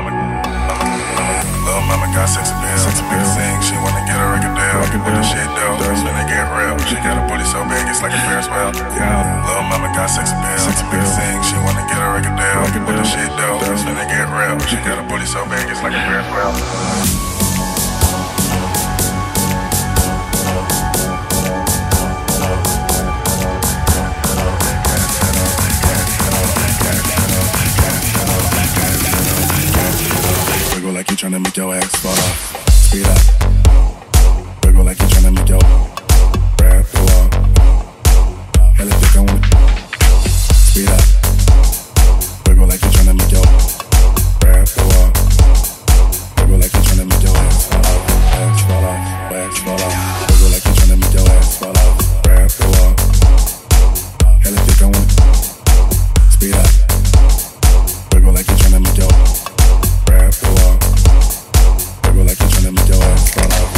Lil' mama got sex appeal. Nigga sing, she wanna get a record deal. With the shit though, it's finna get real. She got a booty so big, it's like a Ferris wheel. Lil' mama got sex appeal. Nigga sing, she wanna get a record deal. With the shit though, it's finna get real. She got a booty so big, it's like a Ferris wheel. Like you tryna make your ass fall off. Speed up. Wiggle like you tryna make your grab the wall. Hella thick, I want it. Speed up. Wiggle like you tryna make your grab the wall. Wiggle like you tryna make your ass fall off. Ass fall off. Ass fall off. Wiggle like you tryna make your ass fall off. Grab the wall. Hella thick, I want it. Speed up. Wiggle like you tryna make your grab the wall. Wiggle like you're tryna make your ass fall off.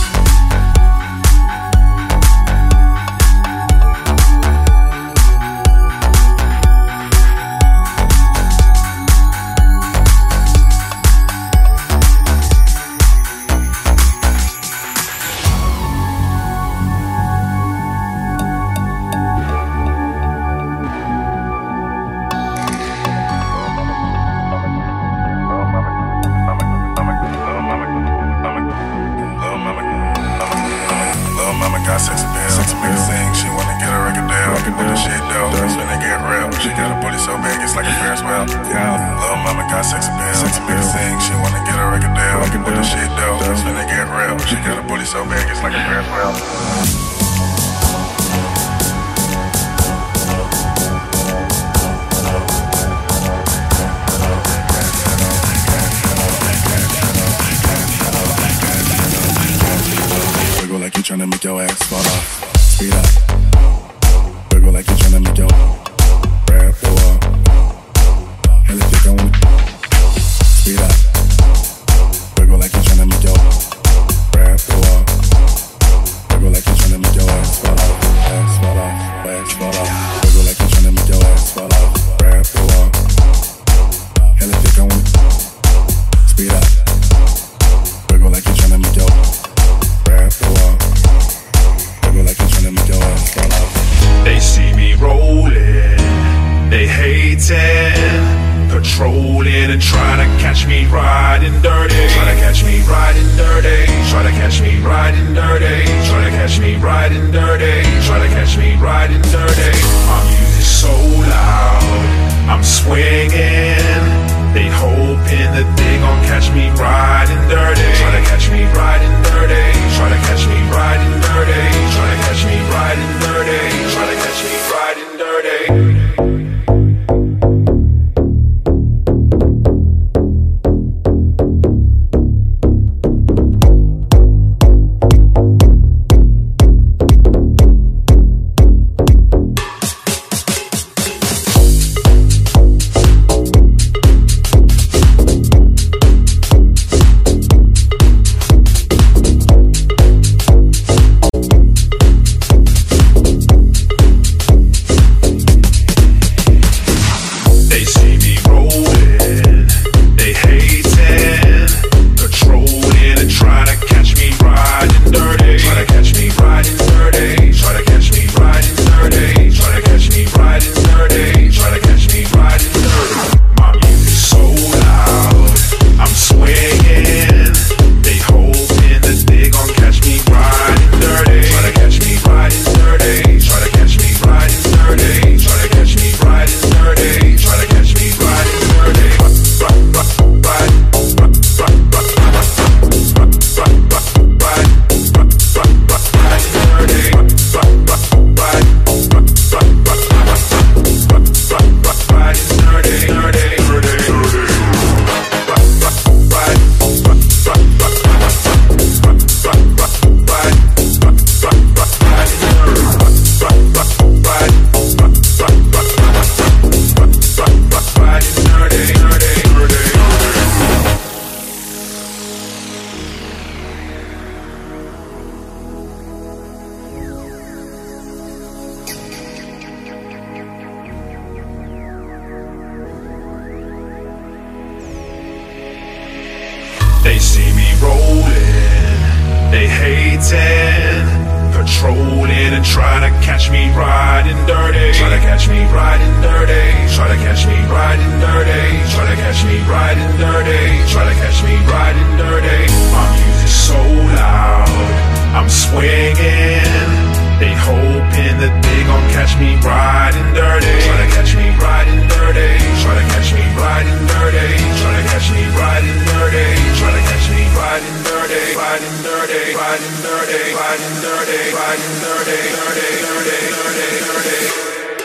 Sex appeal. Nigga sing, she wanna get a record deal. With the shit though, it's finna get real. She got a booty so big, it's like a Ferris wheel. Lil' mama got sex appeal. Nigga sing, she wanna get a record deal. With the shit though, it's finna get real. She got a booty so big, it's like a Ferris wheel. Like you tryna make your ass fall off. Speed up. Wiggle like you tryna make your grab the wall. Hella thick, I want it. Speed up. Wiggle like you tryna make your grab the wall. Wiggle like you tryna make your ass fall off. Ass fall off. Ass fall off. Wiggle like you tryna make your ass fall off. Grab the wall. Hella thick, I want it. Speed up. Wiggle like you tryna make your grab the wall. Wiggle like you're tryna make your ass fall off. They see me rolling, they hating, patrolling and trying to catch me riding dirty. Trying to catch me riding dirty. Trying to catch me riding dirty. Trying to catch me riding dirty. Trying to catch me riding dirty. My music's so loud, I'm swinging. They hoping that they gon' catch me riding dirty. Try to catch me riding dirty. Try to catch me riding dirty. Try to catch me riding dirty. Try to catch me riding dirty. They hating, patrolling and trying to catch me riding dirty. Try to catch me riding dirty. Try to catch me riding dirty. Try to catch me riding dirty. Try to catch me riding dirty. My music's so loud, I'm swinging. They hoping that they gon' catch me riding dirty. Try to catch me riding dirty. Try to catch me riding dirty. Try to catch me riding dirty. Try to catch me riding dirty. Riding dirty. Riding dirty. Riding dirty. Riding dirty. Dirty. Dirty. Dirty. Dirty.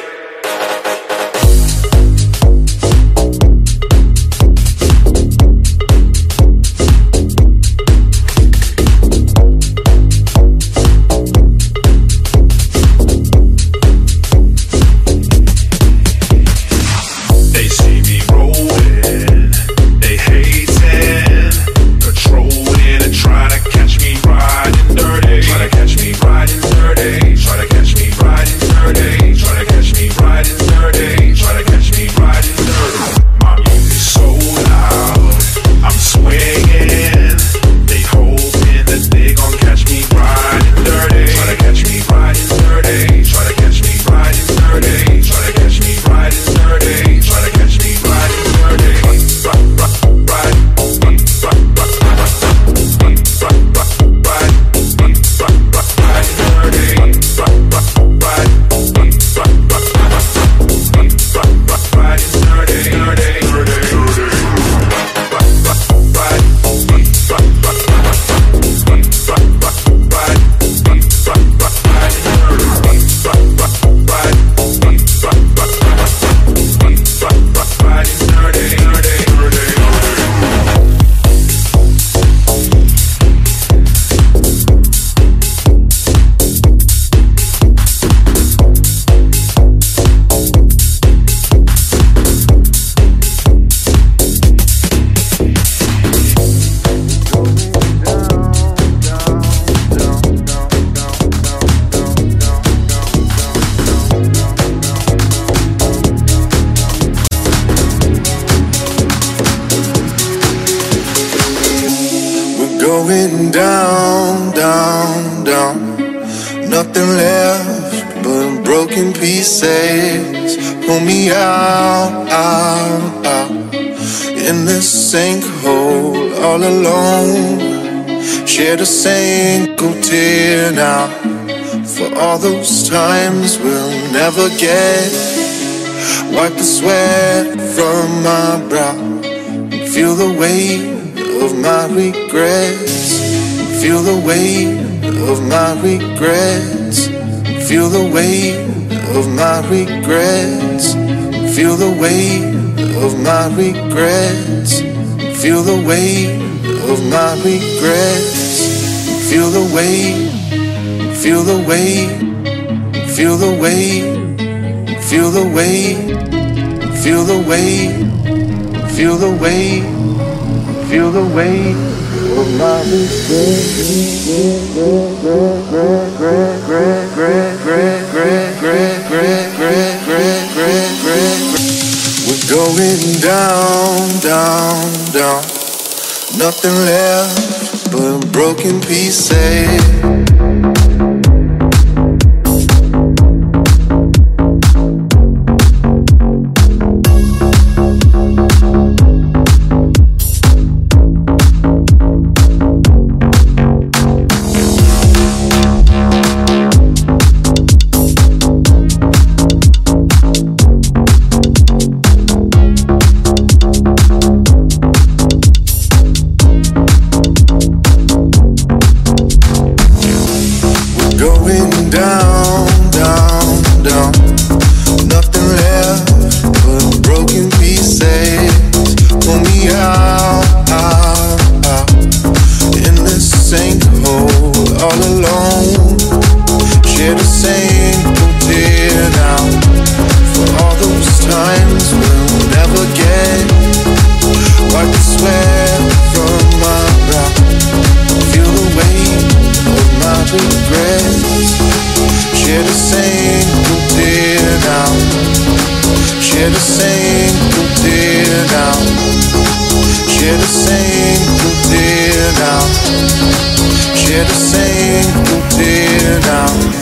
Going down, down, down. Nothing left but broken pieces. Pull me out, out, out. In this sinkhole all alone. Shed a single tear now. For all those times we'll never get. Wipe the sweat from my brow. Feel the weight of my regrets. Feel the weight of my regrets. Feel the weight of my regrets. Feel the weight of my regrets. Feel the weight of my regrets. Feel the weight. Feel the weight. Feel the weight. Feel the weight. Feel the weight. Feel the weight. Feel the weight of my We're going down, down, down. Nothing left but broken pieces. Going down, down, down. Nothing left but broken pieces. Pull me out, out, out. In this sinkhole all alone. Shed a single tear now. For all those times we'll never get. Wipe the sweat from my brow. Feel the weight of my regrets. Shed a single tear now. Shed a single tear now. Shed a single tear now. shed a single tear now.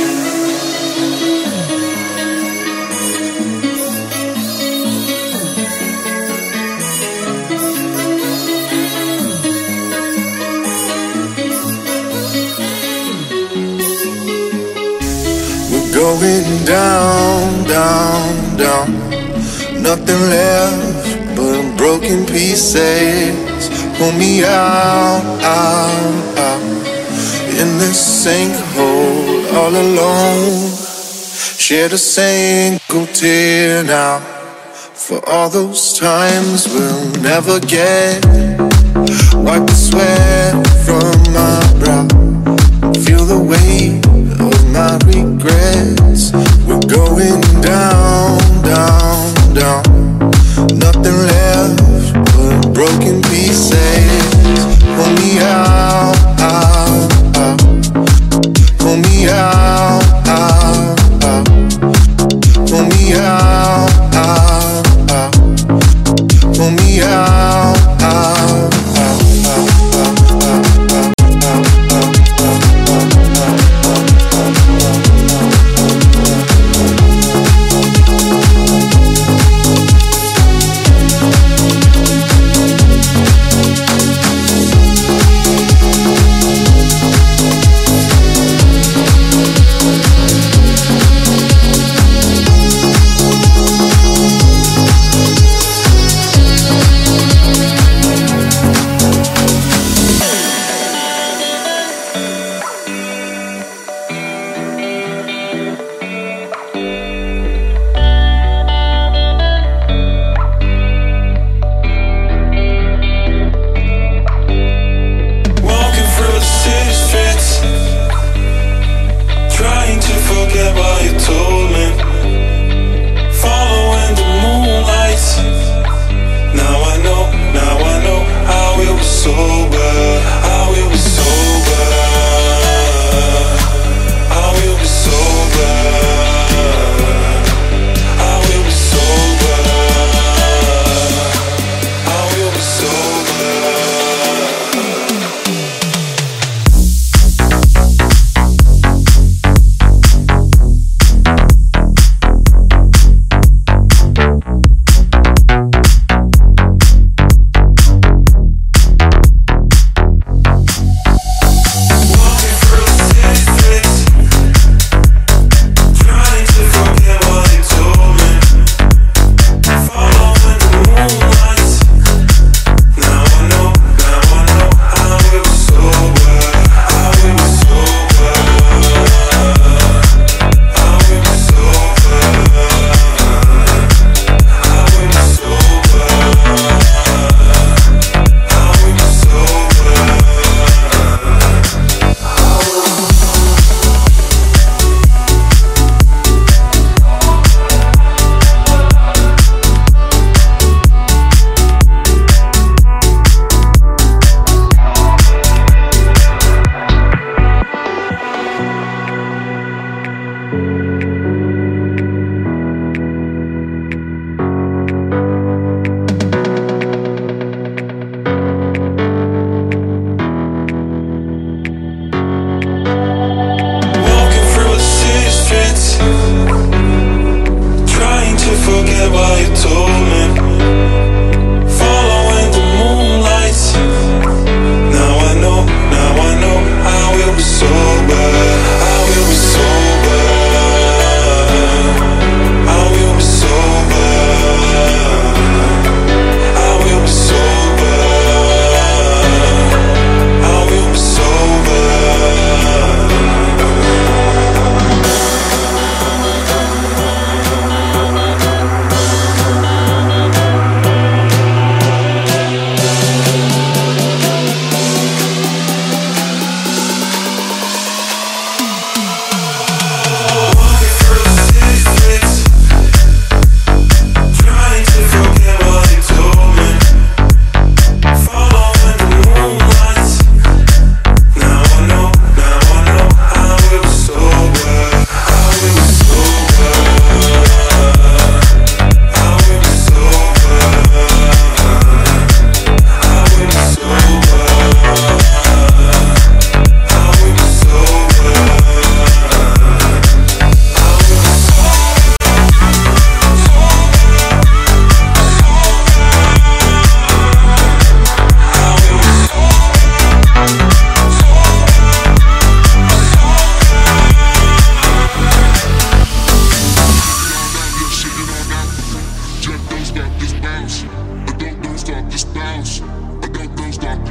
Going down, down, down. Nothing left but broken pieces. Pull me out, out, out. In this sinkhole all alone. Shed a single tear now. For all those times we'll never get. Wipe the sweat from my brow. Feel the weight of my regrets. We're going down, down, down. Nothing left but broken pieces. Pull me out, out, out. Pull me out, out, out. Pull me out, out, out. Pull me out, out, out, out.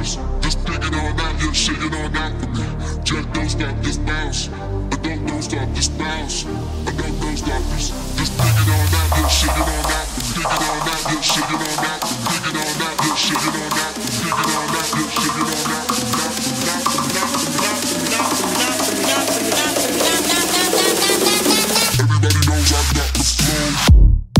this. Just pick it on out, yeah, shake it on out for me. Jack, don't stop, just bounce. Don't stop, just bounce. Don't stop this. Just pick it on out, yeah, shake it on out. Pick it on out, yeah, shake it on out. Pick it on out, yeah, shake it on out. Pick it on out, yeah, shake it on out. Everybody knows I got the flow.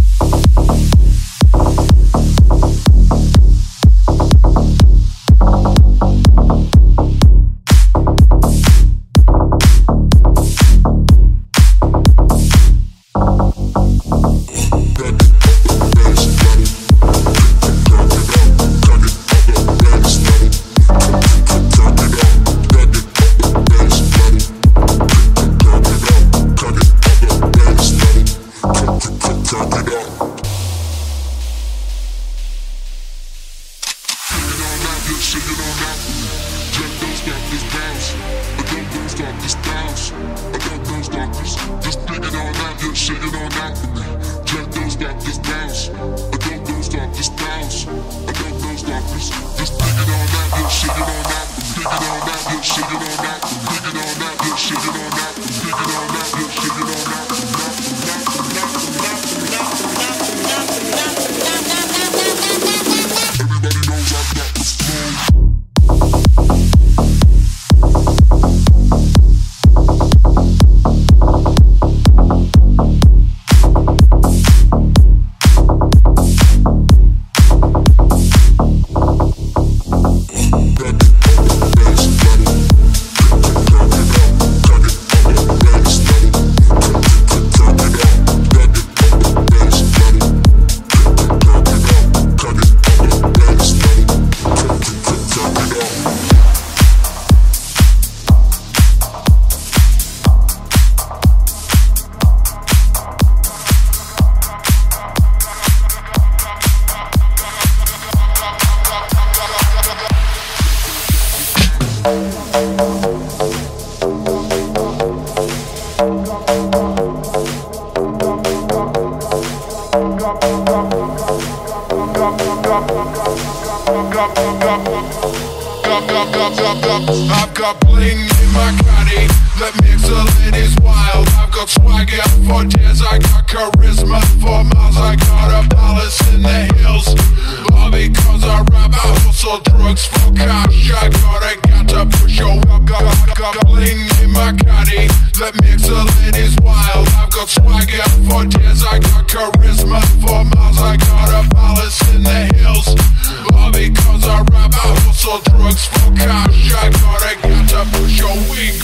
I've got bling in my caddy, let mix the ladies wild. I've got swagger for days, I got charisma for miles. I got a palace in the hills, all because I rap. I hustle drugs for cash, I got to push your I've got bling in my caddy, let mix the ladies wild. I've got swagger for days, I got charisma for miles. I got a palace in the hills, all because I rap. I hustle drugs for cash, I got to push your wig.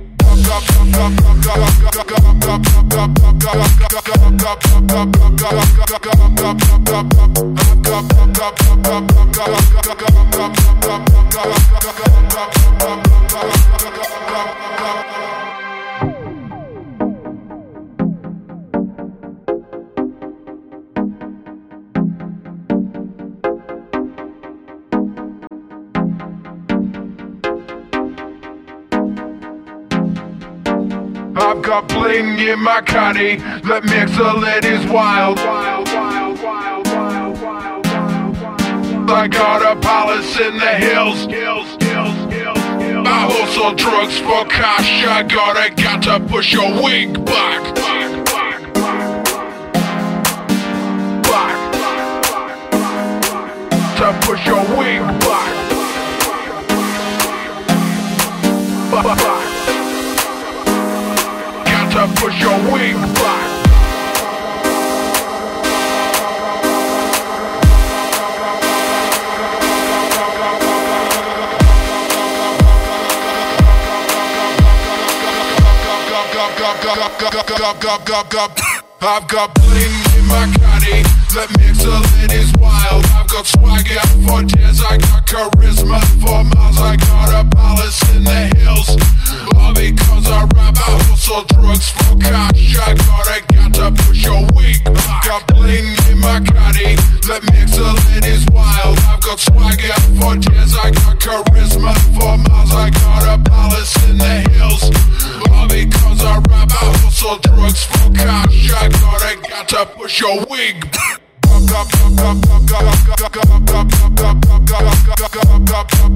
I've got bling in my caddy, let mix the ladies wild. I got a palace in the hills, I hustle drugs for cash. I got to push your wig back. To push your wig back. To push your wig back. I've got bling in my caddy, let mix the ladies wild. I've got swagger for days, I got charisma for miles. I got a palace in the hills, all because I rap. I hustle drugs for cash, I got to push your wig. I've got bling in my caddy, let mix the ladies wild. I've got swagger for days, I got charisma for miles. I got a palace in the hills, all because I rap. I hustle drugs for cash, I got to push your wig. I've got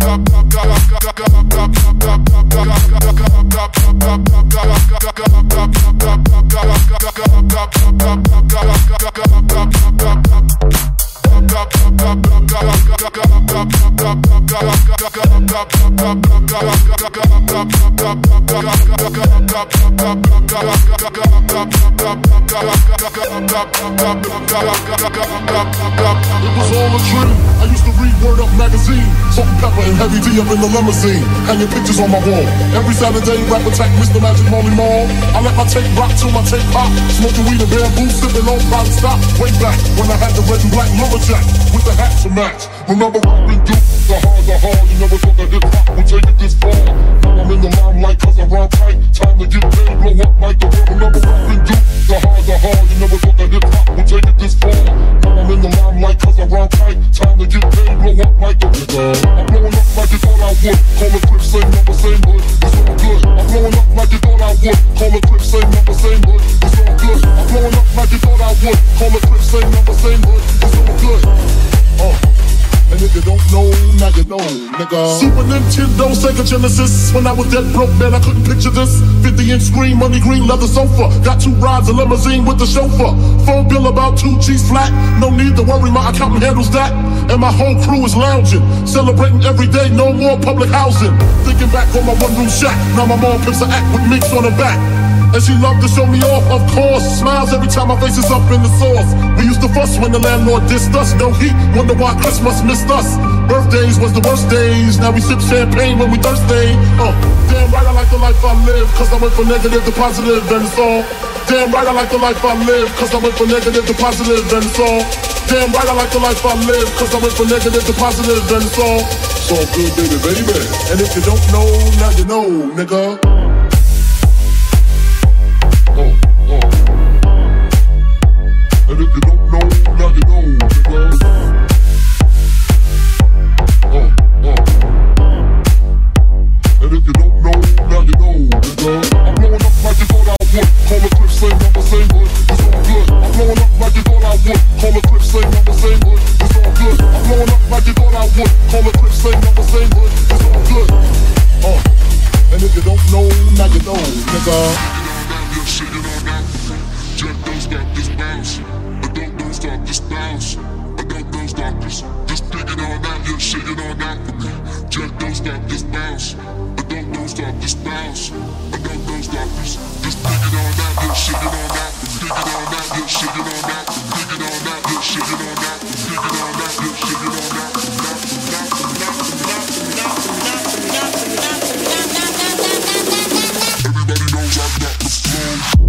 was all a dream. I used to read Word Up magazine, Salt and Pepper and Heavy D up in the limousine, hanging pictures on my wall. Every Saturday, rap attack Mr. Magic Molly Mall. I let my tape rock till my tape pop, smoking weed and bamboo, sipping on private stock. Way back when I had the red and black lumberjack with the hat to match. Remember rapping Duke, the hard. You never thought that hip hop would take it this far. Now I'm in the limelight 'cause I rhyme tight. Time to get paid, blow up like the world. Remember rapping Duke, the hard. You never thought that hip hop would take it this far. Now I'm in the limelight 'cause I rhyme tight. Time to get paid, blow up like the world. I'm blowing up like you thought I would. Call the Crips, same number, same hood. It's all good. I'm blowing up like you thought I would. Call the Crips, same number, same hood. It's all good. I'm blowing up like you thought I would. Call the Crips, same number, same hood. It's all good. And if you don't know, now you know, nigga. Super Nintendo, Sega Genesis. When I was dead broke, man, I couldn't picture this. 50-inch screen, money green, leather sofa. Got 2 rides, a limousine with the chauffeur. Phone bill about 2 G's flat. No need to worry, my accountant handles that. And my whole crew is lounging, celebrating every day, no more public housing. Thinking back on my one-room shack, now my mom pimps an act with minks on her back. And she loved to show me off, of course. Smiles every time my face is up in the sauce. We used to fuss when the landlord dissed us. No heat, wonder why Christmas missed us. Birthdays was the worst days. Now we sip champagne when we thirsty. Damn right I like the life I live, 'cause I went from negative to positive and it's all. Damn right I like the life I live, 'cause I went from negative to positive and it's all. Damn right I like the life I live, 'cause I went from negative to positive and it's all. It's all good, baby. And if you don't know, now you know, nigga. And if you don't know, now you know, nigga. And if you don't know, now you know, nigga. I'm blowing up like you thought I would. Call the Crips, same number, same hood. It's all good. I'm blowing up like you thought I would. Call the Crips, same number, same hood. It's all good. I'm blowing up like you thought I would. Call the Crips, same number, same hood. It's all good. And if you don't know, now you know, nigga. Jack, don't stop this bounce. Don't stop this bounce. Don't stop this. Just dig it on out, yeah, shake it on out for me. Jack, don't stop this bounce. Don't stop this bounce. Don't stop this. Just dig it on out, yeah, shake it on out. Dig it on out, yeah, shake it on out. Dig it on out, yeah, shake it on out. Dig it on out, yeah, shake it on out. Everybody knows I got the flow.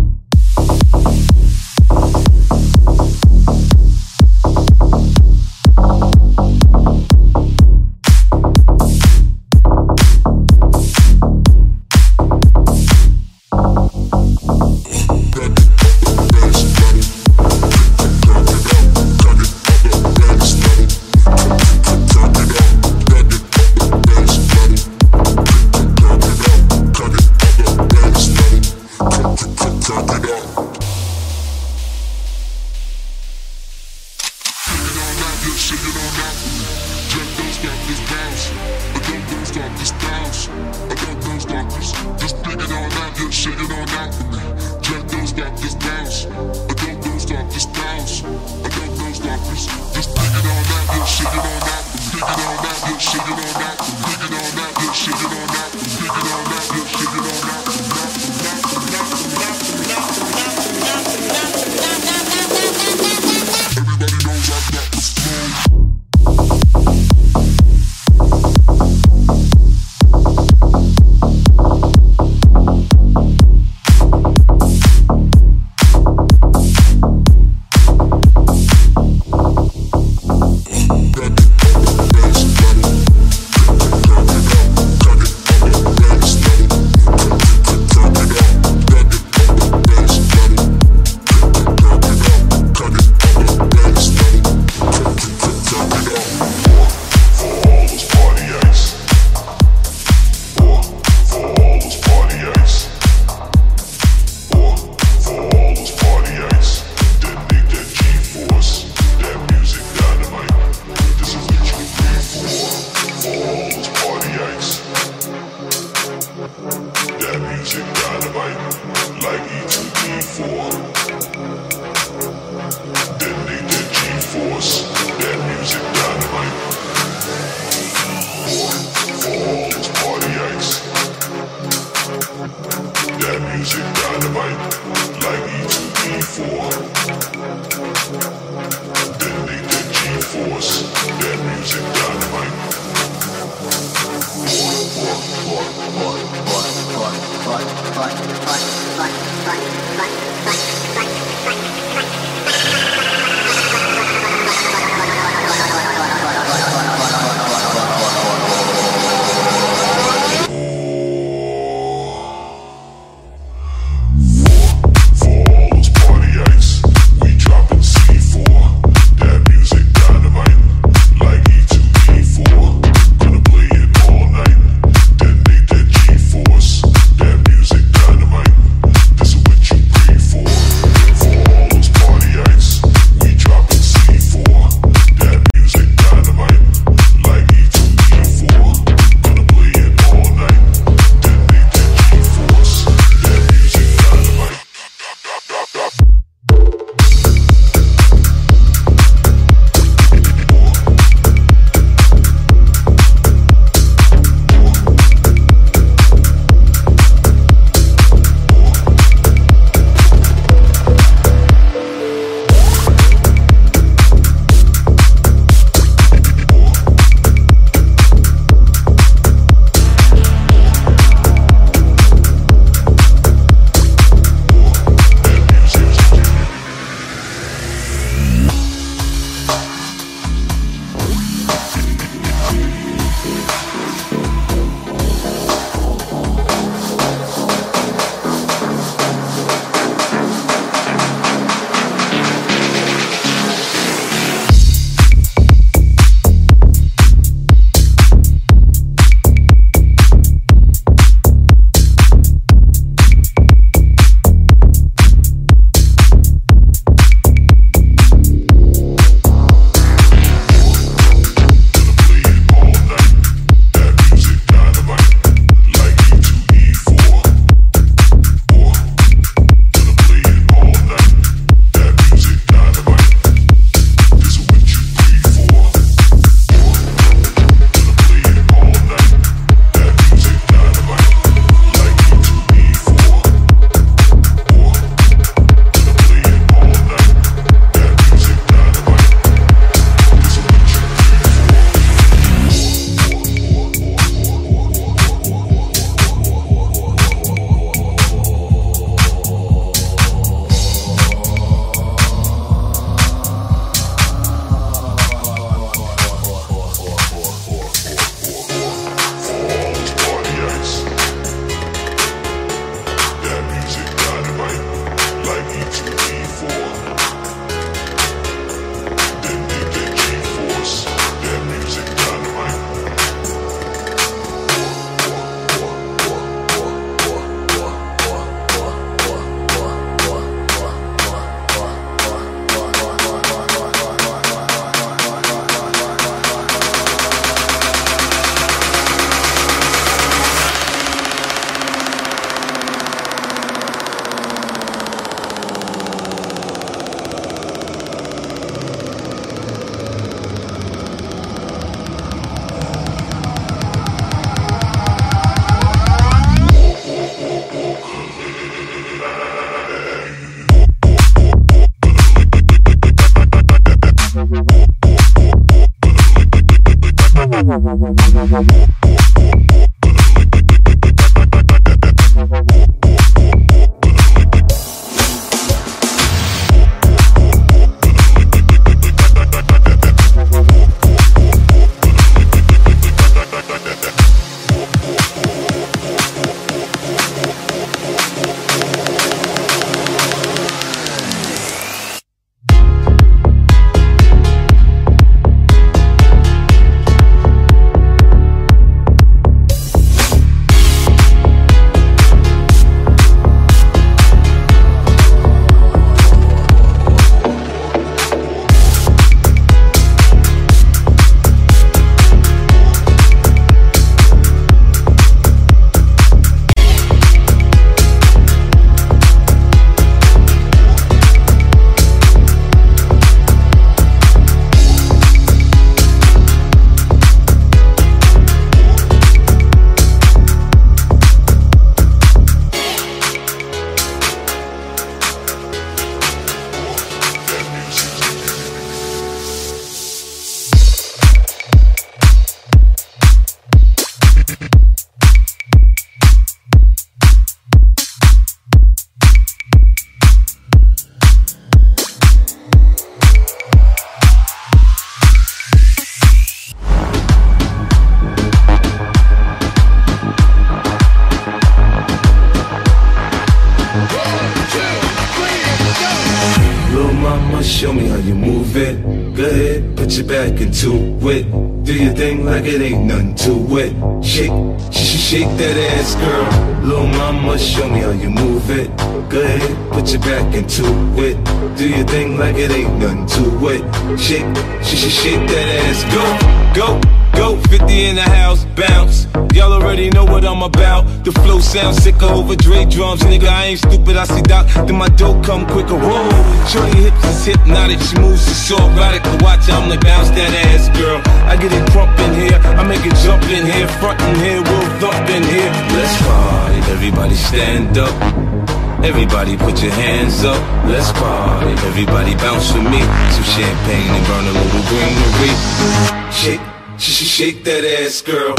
Show me how you move it. Go ahead, put your back into it. Do your thing like it ain't nothing to it. Shake, shake that ass, girl. Little mama, show me how you move it. Go ahead, put your back into it. Do your thing like it ain't nothing to it. Shake, shake that ass, go, go. Go, 50 in the house, bounce. Y'all already know what I'm about. The flow sounds sicker over Dre drums, nigga. I ain't stupid, I see Doc, then my dough come quicker. Whoa, shorty hips is hypnotic, she moves, she's so erotic. Watch, I'm like, bounce that ass, girl. I get it crump in here, I make it jump in here, front in here, we'll thump in here. Let's party, everybody stand up. Everybody put your hands up, let's party. Everybody bounce with me. Some champagne and burn a little greenery. Shake, shake that ass, girl.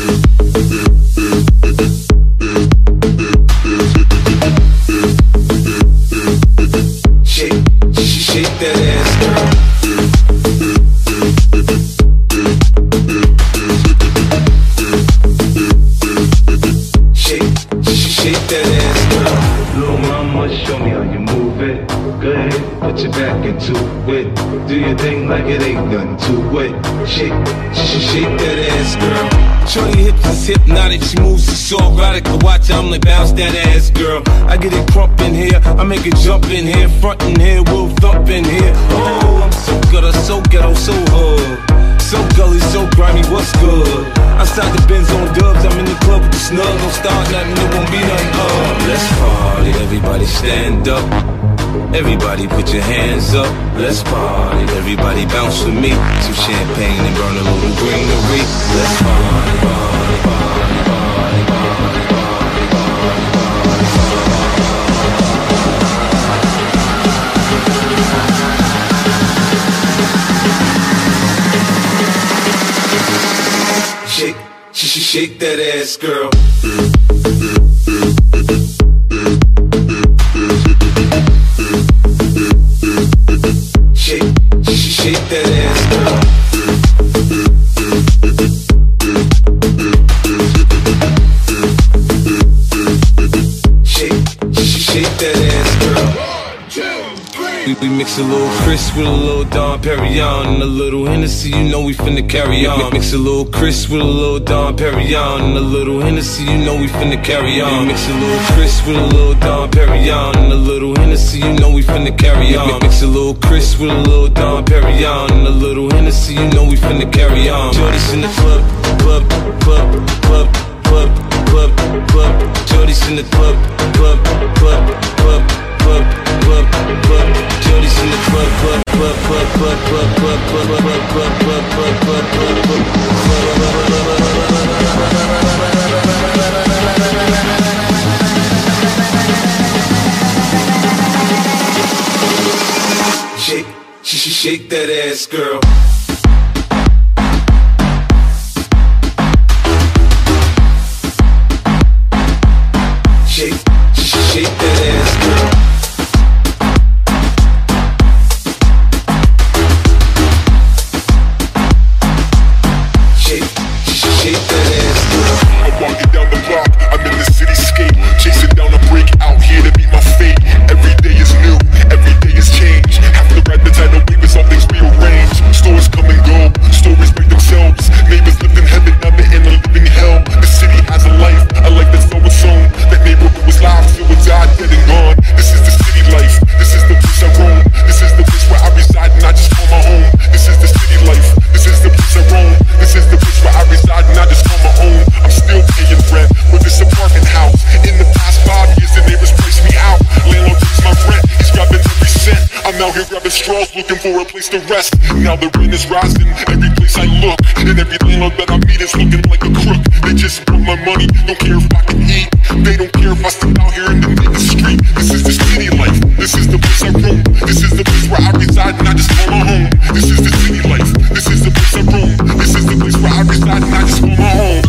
Shake, shake that ass, girl. do your thing like it ain't nothing to it. Shake, shake that ass, girl. Shorty hips is hypnotic, she moves, she's so erotic. To watch her, I'm like, bounce that ass, girl. I get it crump in here, I make it jump in here, front in here, we'll thump in here. Oh, I'm so good, I'm so ghetto, so hood. So gully, so grimy, what's good? Outside the Benz on dubs, I'm in the club with the snug. Don't start nothing, it won't be nothing. Let's party, everybody stand up. Everybody put your hands up. Let's party, everybody bounce with me. Some champagne and burn a little greenery. Let's party, party, party, party, party, party, party, party, party. Shake, shake that ass, girl. Shake that ass, girl. Shake that ass, girl. We mix a little Chris with a little Dom Perignon and a little Hennessy, you know we finna carry on. Mix a little Chris with a little Dom Perignon and a little Hennessy, you know we finna carry on. Mix a little Chris with a little Dom Perignon and a little Hennessy, you know we finna carry on. Mix a little Chris with a little Dom Perignon and a little Hennessy, you know we finna carry on. Shorty's in the club, club, club, club, club, club, club. Shorty's in the club, club, club, club, club, club, club. Shorty's in the club, club, club, club, club, club, club, club, club, club, club, club, club, club, club. Shake that ass, girl. Shake that ass, girl. Shake that ass, girl. I'm walking down the block, I'm in the cityscape, chasing down a break, out here to meet my fate. Every day is new, every day is change. Have to ride the tidal wave as all things rearrange. Stores come and go, stories break themselves. Neighbors lived in heaven, now they're in a living hell. The city has a life that's so its own. That neighborhood was live, till it died, dead and gone. This is the city life, this is the place I roam. This is the place where I reside and I just call my home. This is the city life, this is the place I roam. This is the place where I reside and I just call my own. I'm still paying rent for this apartment house. In the past 5 years, the neighbors priced me out. Landlord takes my rent, he's grabbing every cent. I'm out here grabbing straws, looking for a place to rest. Now the rent is rising, every place I look, and every landlord that I meet is looking like a crook. They just want my money, don't care if I can eat. They don't care if I step out here in the main street. This is the city life, this is the place I roam. This is the place where I reside and I just call my home. This is the city life, this is the place I roam. This is the place where I reside and I just call my home.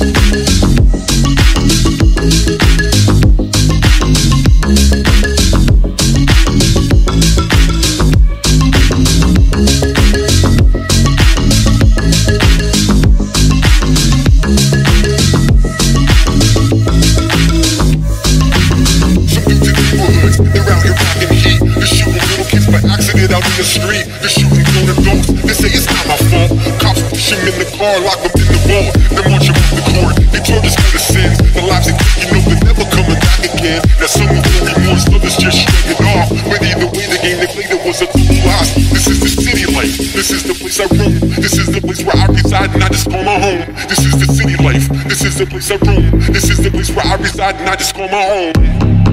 Out in the street, they're shooting grown adults. They say it's not my fault. Cops push him in the car, lock him in the vault. Then march him off the court. They told us for the sins. The lives they took, you know they're never coming back again. Now some of them remorse, others just shrug it off. But either way, the game they played it was a total loss. This is the city life. This is the place I roam. This is the place where I reside and I just call my home. This is the city life. This is the place I roam. This is the place where I reside and I just call my home.